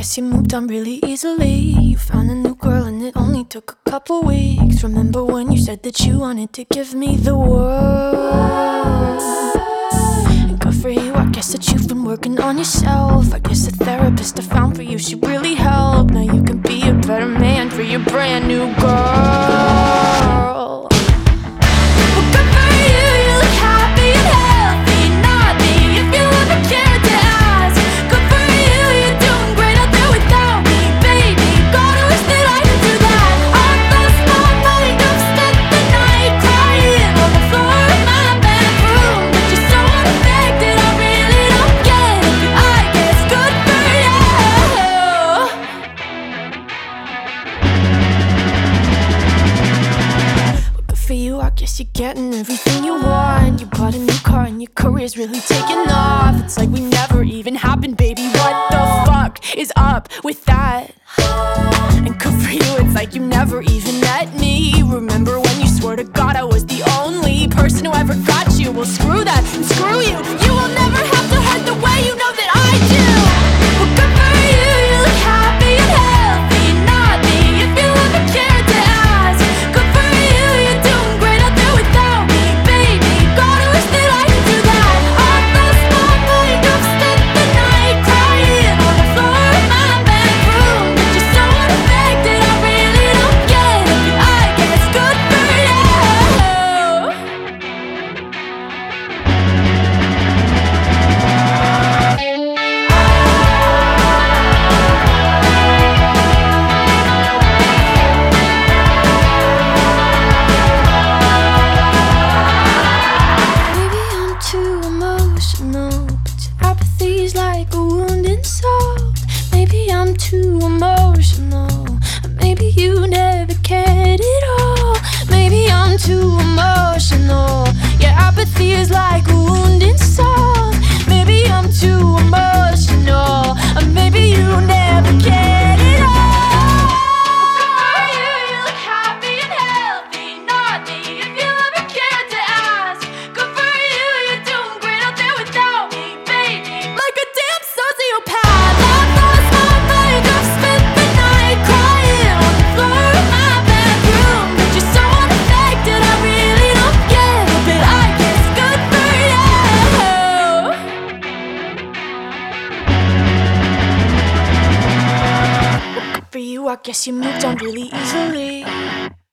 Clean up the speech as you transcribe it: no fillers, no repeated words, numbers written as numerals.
guess you moved on really easily. You found a new girl and it only took a couple weeks. Remember when you said that you wanted to give me the world? And good for you, I guess that you've been working on yourself. I guess the therapist I found for you, she really helped. Now you can be a better man for your brand new girl. Well, good for you, you look happy and healthy. Not me, if you ever cared to ask. Good for you, you're doing great out there without me, baby. God, I wish that I could do that. I've lost my mind, I've spent the night crying on the floor of my bedroom. But you're so unaffected, I really don't get it. But I guess good for you. Good for you, I guess you're getting everything you want. You bought a new car and your career's really taking off. It's like we never even happened, baby. What the fuck is up with that? And good for you, it's like you never even met me. Remember when you swore to God I was the only person who ever got you? Well, screw that and screw you. You will never have to hurt the way you know that I do. Well, good for you, you look happy and healthy. Not me, if you ever cared to ask. Good for you, you're doing great out there without me, baby. God, I wish that I could do that. I've lost my mind, I've spent the night crying on the floor of my bedroom. But you're so unaffected, I really don't get it. But I guess good for you. Maybe I'm too emotional, but your apathy's like a wounded soul. Maybe I'm too emotional, or maybe you never cared at all. Maybe I'm too emotional, your apathy is like a wounded soul. Maybe I'm too emotional, or maybe you never cared at all. You look happy and healthy, not me, if you ever cared to ask. Good for you, you're doing great out there without me, baby. Like a damn sociopath, I've lost my mind, I've spent the night crying on the floor of my bedroom. But you're so unaffected, I really don't get it. But I guess good for you. Well, good for you, I guess you moved on really easily.